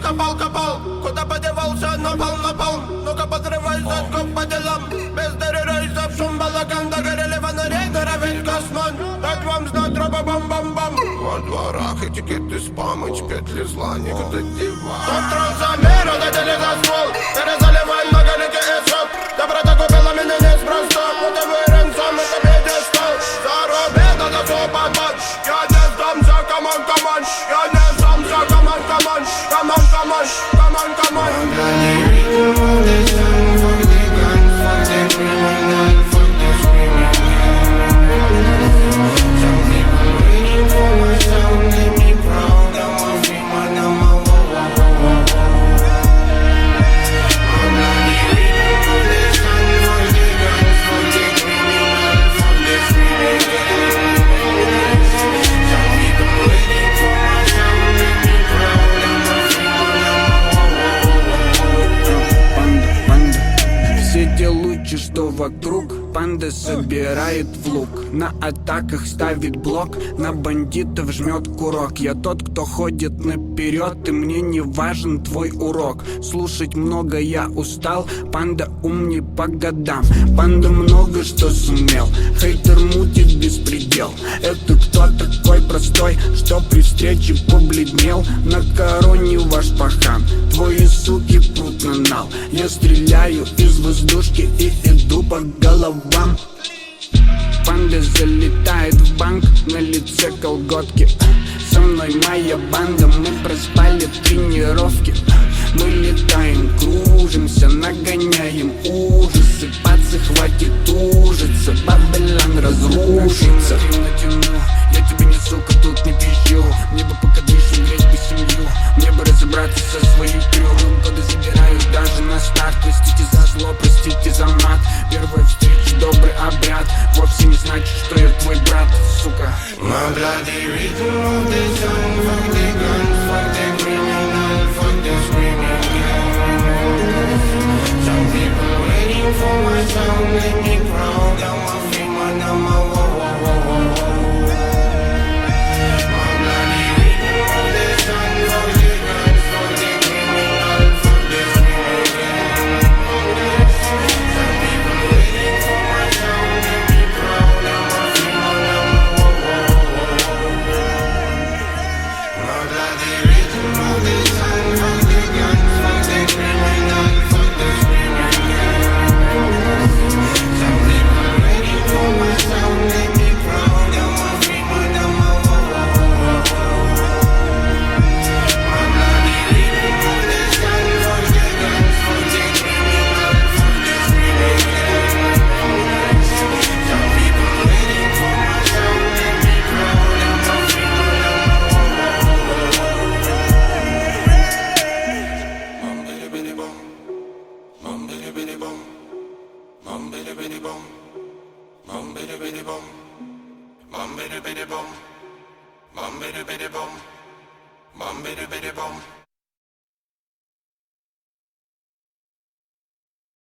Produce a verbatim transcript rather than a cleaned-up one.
копал, копал, куда подевался, напал, напал. Ну-ка подрывай задков по делам. Без дыры рейсов, шум балаган, догорели фонари, дыра весь космон. Так вам знать, тропа бам-бам-бам. Во дворах этикеты спамыч, петли зла, никуда девать. Контроль за мир, удадили за ствол. Перезаливай многоликий исход. Доброта купила меня неспроста. Вот и вырен сам, это пьедестал. Заруби, надо все подмать. Я не сдамся, камон, камон. Я не сдамся, камон, камон. Камон, камон, камон, камон. Что вокруг панда собирает в лук, на атаках ставит блок, на бандитов жмет курок. Я тот, кто ходит наперед, и мне не важен твой урок. Слушать много я устал, панда умней по годам. Панда много что сумел, хейтер мутит беспредел. Это кто такой простой, что при встрече побледнел? На короне ваш пахан, твои суки прут на нал. Я стреляю из воздушки и иду по головам. Панда залетает в банк, на лице колготки. Со мной моя банда, мы проспали тренировки. Мы летаем, кружимся, нагоняем ужасы. Пацы, хватит ужиться, Бабилон разрушится. Я тебе не сука, тут не пищу. Мне бы пока дышим, греть бы семью. Мне бы разобраться со своей крюком. Годы забирают даже на старт. Простите за зло, простите за мат. Первая встреча, добрый обряд. Вовсе не значит, что я твой брат, сука. My bloody rhythm of the song. Fuck the guns, fuck the criminal, fuck the screaming gang. Some people waiting for my sound. Make me proud, I'm a free man, I'm a wow, wow, wow, wow, wow. My bloody rhythm of the song. Fuck the guns, fuck the criminal, fuck the screaming gang. Some people waiting for my sound. Make me proud, I'm a free man, I'm a wow, wow, wow, wow. My bloody rhythm of the song. Fuck the guns, fuck the criminal, fuck the screaming gang. Some people waiting for my sound. Make me proud, I'm a free man, I'm a wow, wow, wow, wow. My bloody rhythm of the song. Fuck the guns, fuck the criminal, fuck the screaming gang. Some people waiting for my sound. Make me proud, I'm a free man, I'm a wow, wow, wow, wow. Bum bidi bidi bum, bum bidi bidi bum, bum bidi bidi bum, bum bidi bidi bum, bum bidi bidi bum, bum bidi bidi bum, bum bidi bidi bum.